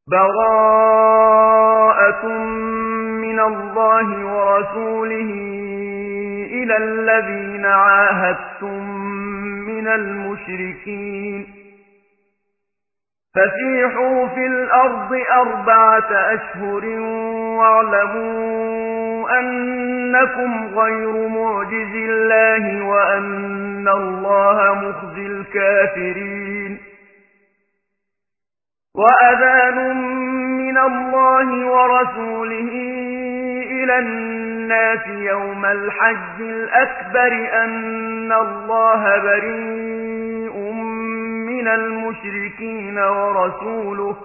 براءة من الله ورسوله إلى الذين عاهدتم من المشركين فسيحوا في الأرض 4 أشهر واعلموا أنكم غير معجز الله وأن الله مخزي الكافرين وأذان من الله ورسوله إلى الناس يوم الحج الأكبر أن الله بريء من المشركين ورسوله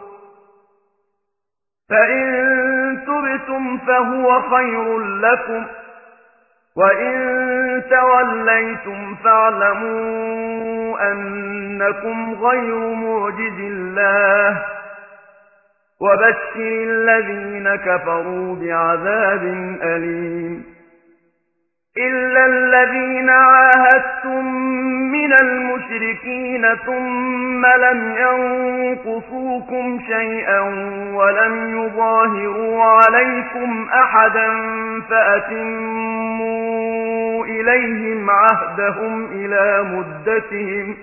فإن تبتم فهو خير لكم وإن توليتم فاعلموا أنكم غير معجز الله وبشر الذين كفروا بعذاب أليم إلا الذين عاهدتم من المشركين ثم لم ينقصوكم شيئا ولم يظاهروا عليكم أحدا فأتموا إليهم عهدهم إلى مدتهم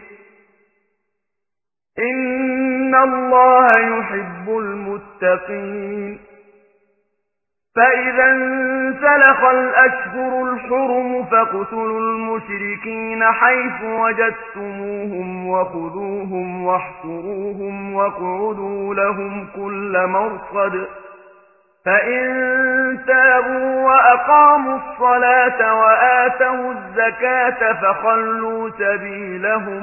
إن الله يحب المتقين فإذا انسلخ الأشهر الحرم فاقتلوا المشركين حيث وجدتموهم وخذوهم واحصروهم واقعدوا لهم كل مرصد فإن تابوا وأقاموا الصلاة وآتوا الزكاة فخلوا سبيلهم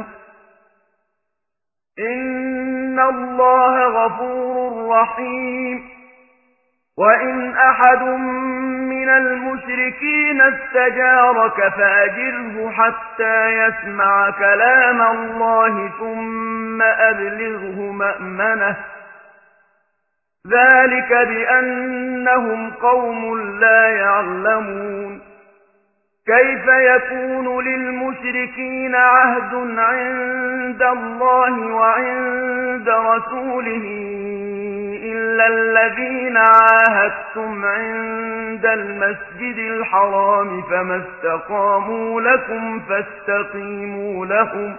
إن الله غفور رحيم وإن أحد من المشركين استجارك فأجره حتى يسمع كلام الله ثم أبلغه مأمنه ذلك بأنهم قوم لا يعلمون كيف يكون للمشركين عهد عند الله وعند رسوله إلا الذين عاهدتم عند المسجد الحرام فما استقاموا لكم فاستقيموا لهم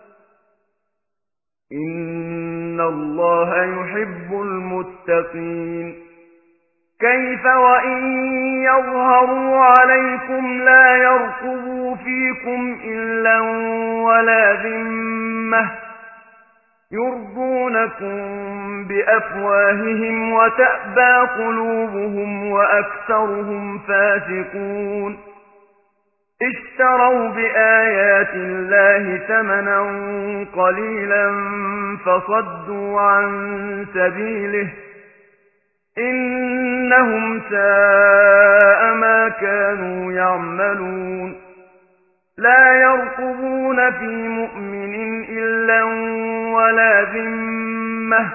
إن الله يحب المتقين كيف وإن يظهروا عليكم لا يرقبوا فيكم إلا ولا ذمة يرضونكم بأفواههم وتأبى قلوبهم وأكثرهم فاسقون اشتروا بآيات الله ثمنا قليلا فصدوا عن سبيله إنهم ساء ما كانوا يعملون لا يرقبون في مؤمن إلا ولا ذمة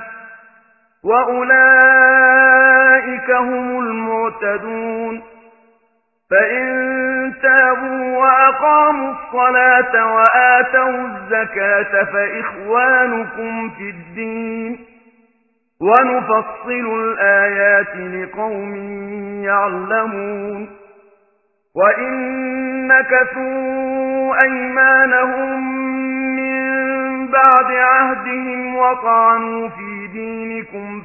وأولئك هم المعتدون فإن تابوا وأقاموا الصلاة وآتوا الزكاة فإخوانكم في الدين ونفصل الآيات لقوم يعلمون وإن نكثوا أيمانهم من بعد عهدهم وطعنوا في دينكم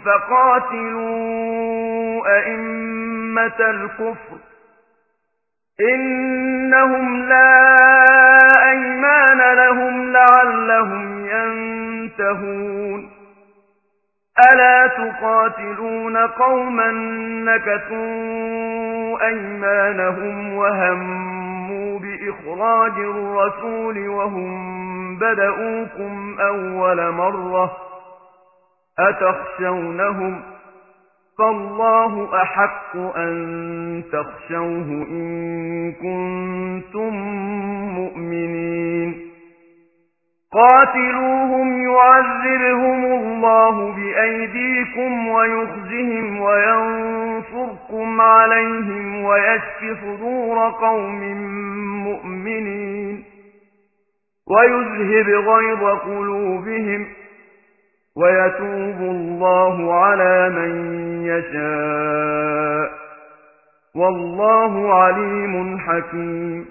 فقاتلوا أئمة الكفر إنهم لا أيمان لهم لعلهم ينتهون ألا تقاتلون قوما نكثوا أيمانهم وهموا بإخراج الرسول وهم بدؤوكم أول مرة أتخشونهم فالله أحق أن تخشوه إن كنتم مؤمنين قاتلوهم يعذبهم الله بأيديكم ويخزهم وينصركم عليهم ويشف صدور قوم مؤمنين ويذهب غيظ قلوبهم ويتوب الله على من يشاء والله عليم حكيم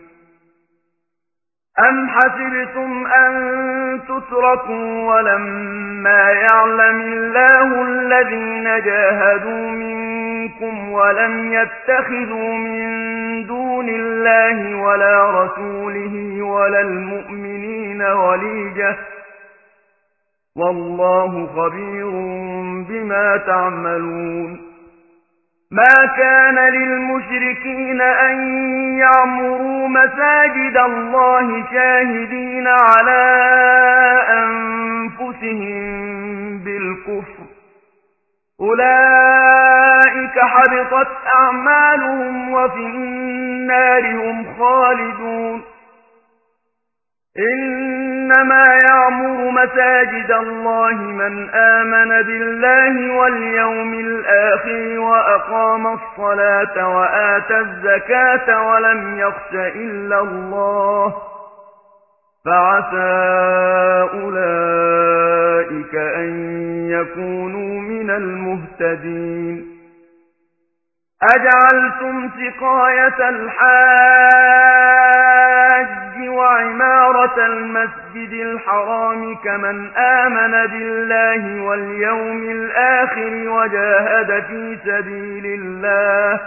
أم حسبتم أن تتركوا ولما يعلم الله الذين جاهدوا منكم ولم يتخذوا من دون الله ولا رسوله ولا المؤمنين وليجة والله خبير بما تعملون ما كان للمشركين أن يعمروا مساجد الله شاهدين على أنفسهم بالكفر أولئك حبطت أعمالهم وفي النار هم خالدون إنما يعمر مساجد الله من آمن بالله واليوم الآخر وأقام الصلاة وآتى الزكاة ولم يخش إلا الله فعسى أولئك أن يكونوا من المهتدين أجعلتم سقاية الحاج وعمارة المسجد الحرام كمن آمن بالله واليوم الآخر وجاهد في سبيل الله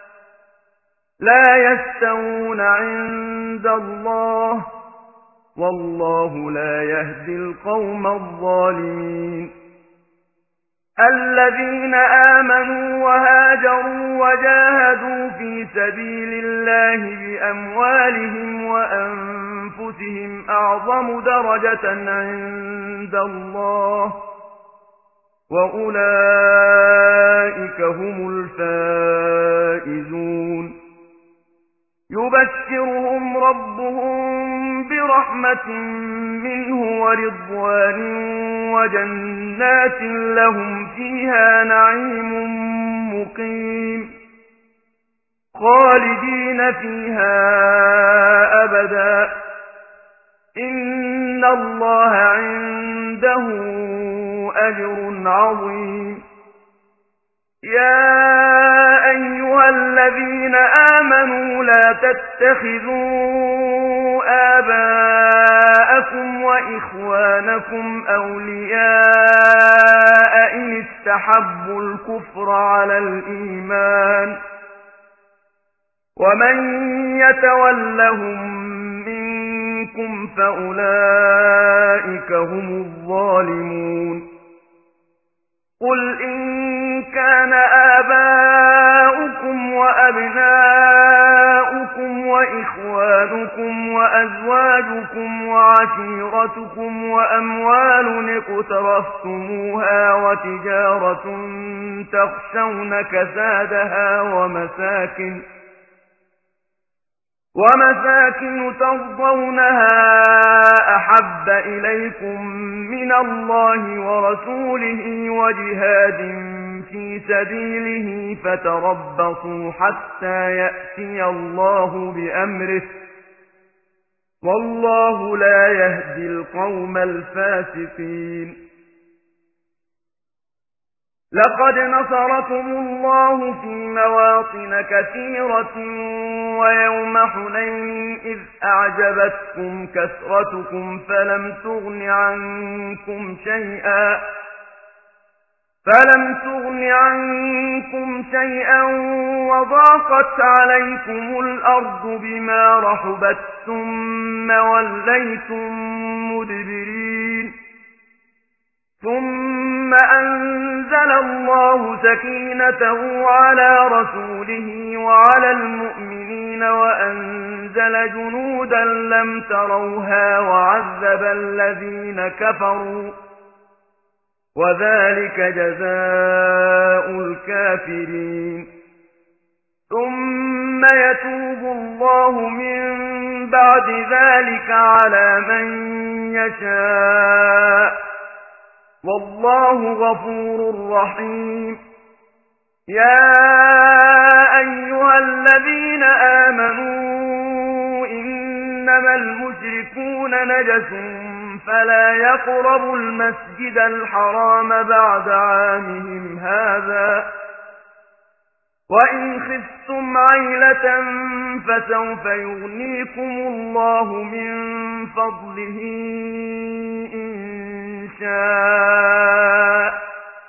لا يستوون عند الله والله لا يهدي القوم الظالمين الذين آمنوا وهاجروا وجاهدوا في سبيل الله بأموالهم وأنفسهم أعظم درجة عند الله وأولئك هم الفائزون يبشرهم ربهم برحمة منه ورضوان وجنات لهم فيها نعيم مقيم خالدين فيها أبدا إن الله عنده أجر عظيم يا أيها الذين آمنوا لا تتخذوا آباءكم وإخوانكم أولياء إن استحبوا الكفر على الإيمان ومن يتولهم منكم فأولئك هم الظالمون قل إن كان آباؤكم وأبناؤكم وإخوانكم وأزواجكم وعشيرتكم وأموال اقترفتموها وتجارة تخشون كسادها ومساكن ترضونها أحب إليكم من الله ورسوله وجهاد في سبيله فتربصوا حتى يأتي الله بأمره والله لا يهدي القوم الفاسقين لقد نصركم الله في مواطن كثيرة ويوم حنين إذ أعجبتكم كثرتكم فلم تغن عنكم شيئا وضاقت عليكم الأرض بما رحبت ثم وليتم مدبرين ثم أنزل الله سكينته على رسوله وعلى المؤمنين وأنزل جنودا لم تروها وعذب الذين كفروا وذلك جزاء الكافرين ثم يتوب الله من بعد ذلك على من يشاء والله غفور رحيم يا أيها الذين آمنوا إنما المشركون نجس فلا يقربوا المسجد الحرام بعد عامهم هذا وإن خفتم عيلة فسوف يغنيكم الله من فضله إن شاء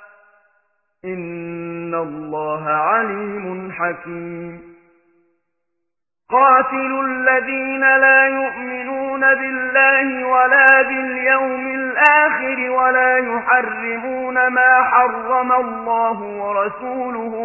إن الله عليم حكيم قاتلوا الذين لا يؤمنون بالله ولا باليوم الآخر ولا يحرمون ما حرم الله ورسوله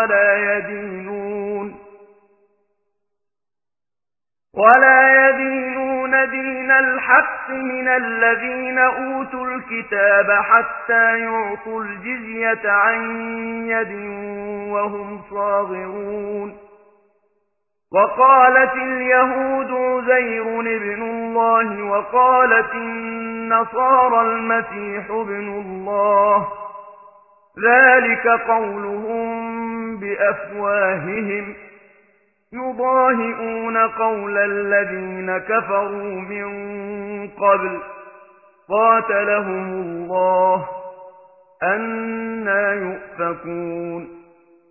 ولا يدينون دين الحق من الذين أوتوا الكتاب حتى يعطوا الجزية عن يد وهم صاغرون وقالت اليهود عزير ابن الله وقالت النصارى المسيح ابن الله ذلك قولهم بأفواههم يضاهئون قول الذين كفروا من قبل قاتلهم الله أنى يؤفكون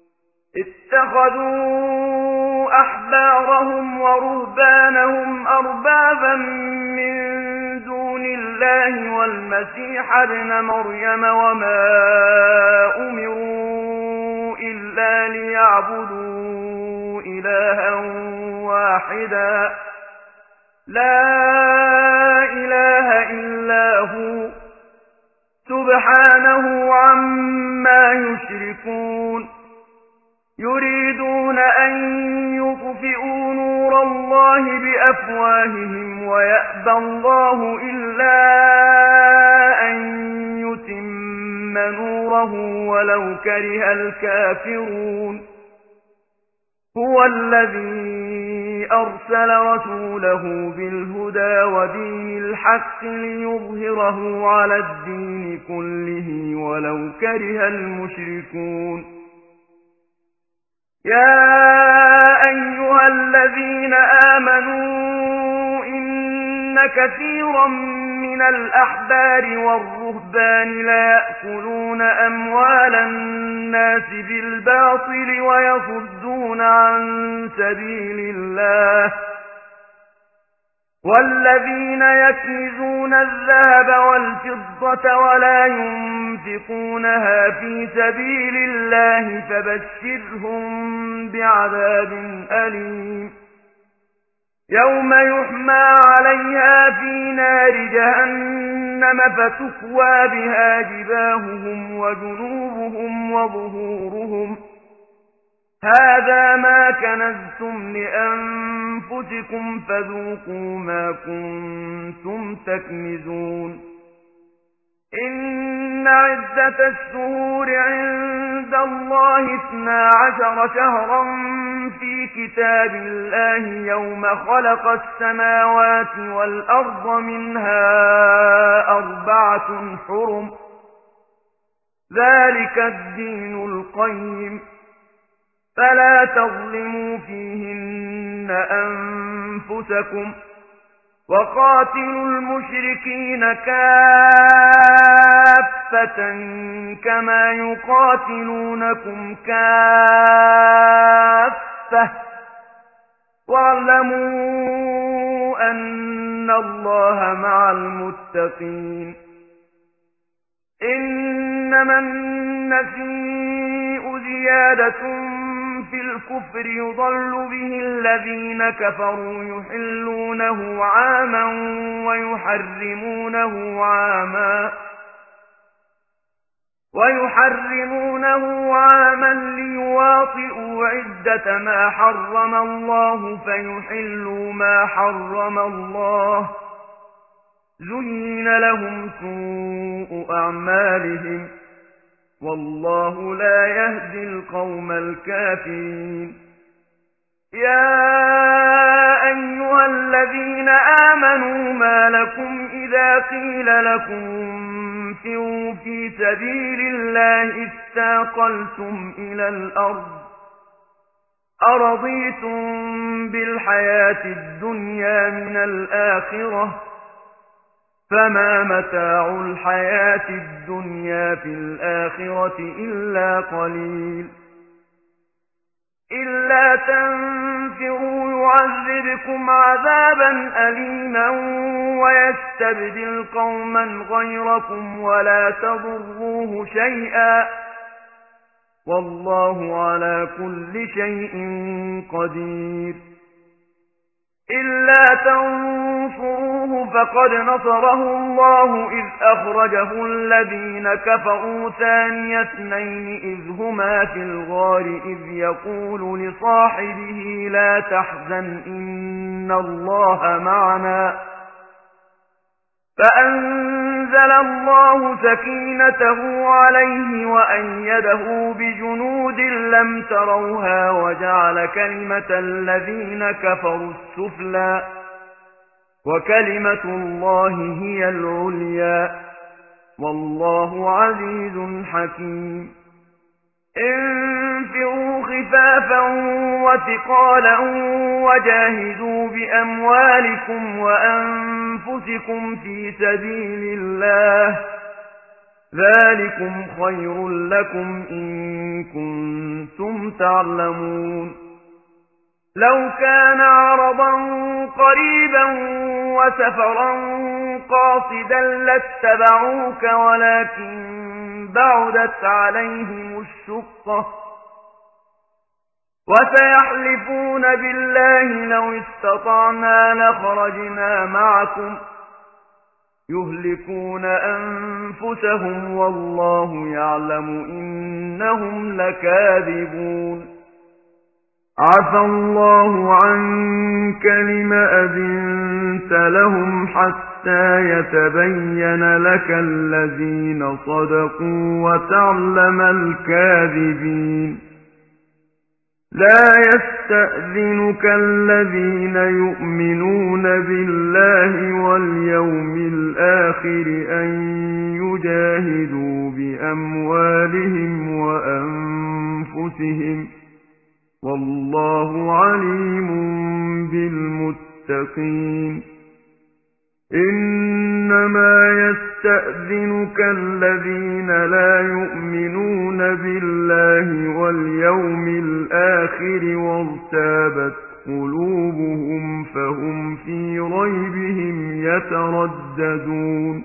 اتخذوا أحبارهم ورهبانهم أربابا من دون الله والمسيح ابن مريم وما أمروا إلا ليعبدوا إلها واحدا لا إله إلا هو سبحانه عما يشركون يريدون أن يطفئوا نور الله بأفواههم ويأبى الله إلا أن يتم نوره ولو كره الكافرون هو الذي أرسل رسوله بالهدى ودين الحق ليظهره على الدين كله ولو كره المشركون يا أيها الذين آمنوا إن كثيرا من الأحبار والرهبان ليأكلون أموال الناس بالباطل ويصدون عن سبيل الله والذين يكنزون الذهب والفضة ولا ينفقونها في سبيل الله فبشرهم بعذاب أليم يوم يحمى عليها في نار جهنم فتكوى بها جباههم وجنوبهم وظهورهم هذا ما كنزتم لأنفسكم فذوقوا ما كنتم تكنزون إن عدة الشهور عند الله 12 شهرا في كتاب الله يوم خلق السماوات والأرض منها 4 حرم ذلك الدين القيم فلا تظلموا فيهن أنفسكم وقاتلوا المشركين كافة كما يقاتلونكم كافة واعلموا أن الله مع المتقين إنما النسيء زيادة في الكفر يضل به الذين كفروا يحلونه عاما ويحرمونه عاما ليواطئوا عدة ما حرم الله فيحلوا ما حرم الله زين لهم سوء أعمالهم والله لا يهدي القوم الكافرين يا أيها الذين آمنوا ما لكم إذا قيل لكم انفروا في سبيل الله استاقلتم إلى الأرض أرضيتم بالحياة الدنيا من الآخرة فما متاع الحياة الدنيا في الآخرة إلا قليل. إلا تنفروا يعذبكم عذابا أليما ويستبدل قوما غيركم ولا تضروه شيئا والله على كل شيء قدير. إلا تنصروه فقد نصره الله إذ أخرجه الذين كفروا ثاني اثنين إذ هما في الغار إذ يقول لصاحبه لا تحزن إن الله معنا فأنزل الله سكينته عليه وأيده بجنود لم تروها وجعل كلمة الذين كفروا السفلى وكلمة الله هي العليا والله عزيز حكيم. انفروا خفافا وثقالا وجاهدوا بأموالكم وأنفسكم في سبيل الله ذلكم خير لكم إن كنتم تعلمون. لو كان عرضا قريبا وسفرا قاصدا لاتبعوك ولكن بعدت عليهم الشقة وسيحلفون بالله لو استطعنا لخرجنا معكم يهلكون أنفسهم والله يعلم إنهم لكاذبون. عفى الله عنك لم أذنت لهم حتى يتبين لك الذين صدقوا وتعلم الكاذبين. لا يستأذنك الذين يؤمنون بالله واليوم الآخر أن يجاهدوا بأموالهم وأنفسهم والله عليم بالمتقين. إنما يستأذنك الذين لا يؤمنون بالله واليوم الآخر وارتابت قلوبهم فهم في ريبهم يترددون.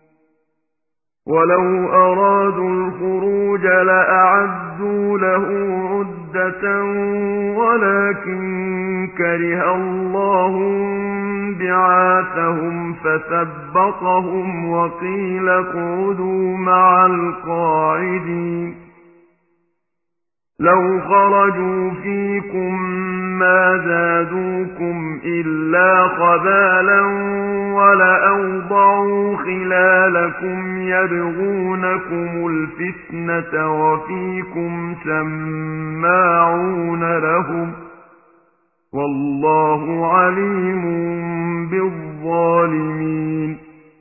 ولو أرادوا الخروج لأعدوا له عدة ولكن كره الله بعاثهم فثبطهم وقيل اقعدوا مع القاعدين. لو خرجوا فيكم ما زادوكم إلا خبالا ولأوضعوا خلالكم يبغونكم الفتنة وفيكم سماعون لهم والله عليم بالظالمين.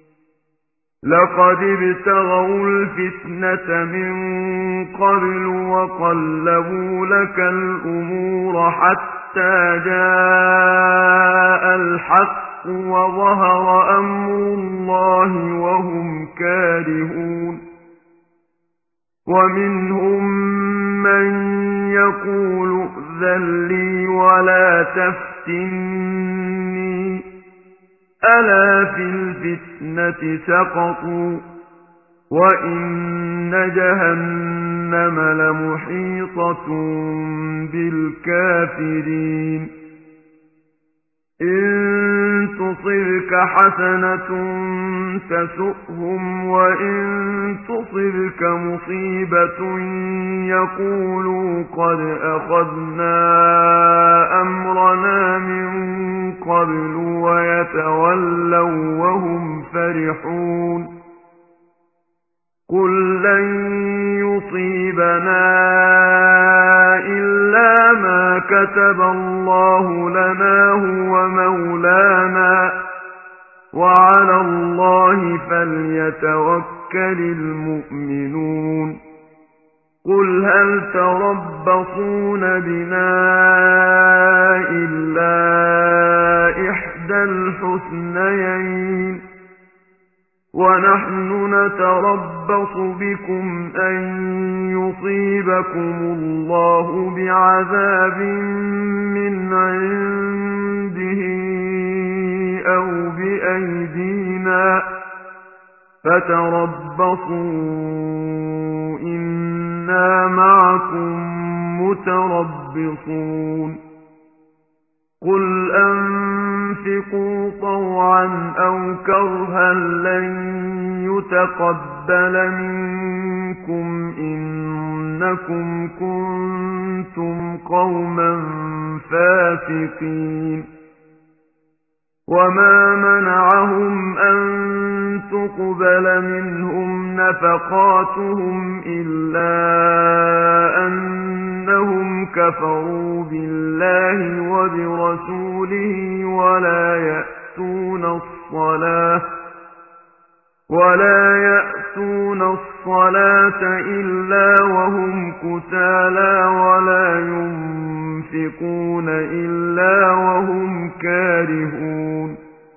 لقد ابتغوا الفتنة من قبل وقلبوا لك الأمور حتى جاء الحق وظهر أمر الله وهم كارهون. ومنهم من يقول ائذن لي ولا تفتني ألا في الفتنة سقطوا وإن جهنم لمحيطة بالكافرين. إن تصبك حسنة تسؤهم وإن تصبك مصيبة يقولوا قد أخذنا أمرنا من قبل ويتولوا وهم فرحون. قل لن يصيبنا إلا ما كتب الله لنا هو مولانا وعلى الله فليتوكل المؤمنون. قل هل تربصون بنا إلا إحدى الحسنيين ونحن نتربص بكم أن يصيبكم الله بعذاب من عنده أو بأيدينا فتربصوا إنا معكم متربصون قل أنفقوا طوعا أو كرها لن يتقبل منكم إنكم كنتم قوما فاسقين وما منعهم أن تقبل منهم نفقاتهم إلا أنهم كفروا بالله وبرسوله ولا يأتون الصلاة إلا وهم كسالى ولا ينفقون إلا وهم كارهون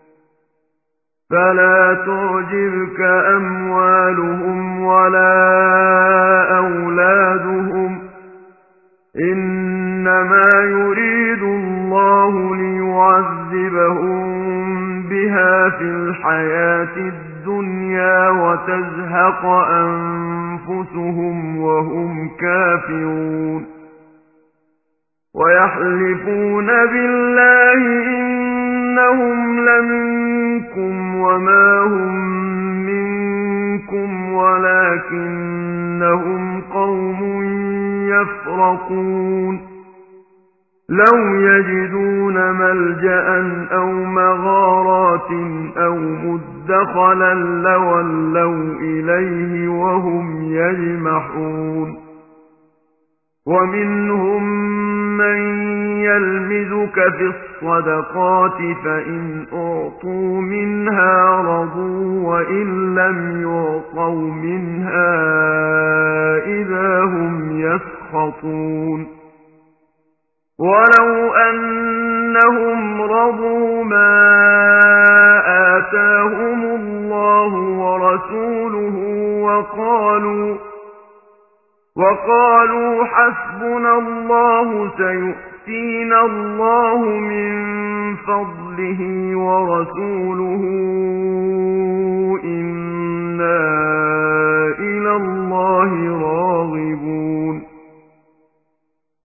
فلا تعجبك أموالهم ولا أولادهم إنما يريد الله ليعذبهم بها في الحياة الدنيا وتزهق أنفسهم وهم كافرون ويحلفون بالله إنهم لمنكم وما هم منكم ولكنهم قوم يفرقون لو يجدون ملجأ أو مغارات أو مدخلا لولوا إليه وهم يجمحون ومنهم من يلمزك في الصدقات فإن أعطوا منها رضوا وإن لم يعطوا منها إذا هم يسخطون ولو أنهم رضوا ما آتاهم الله ورسوله وقالوا حسبنا الله سيؤتينا الله من فضله ورسوله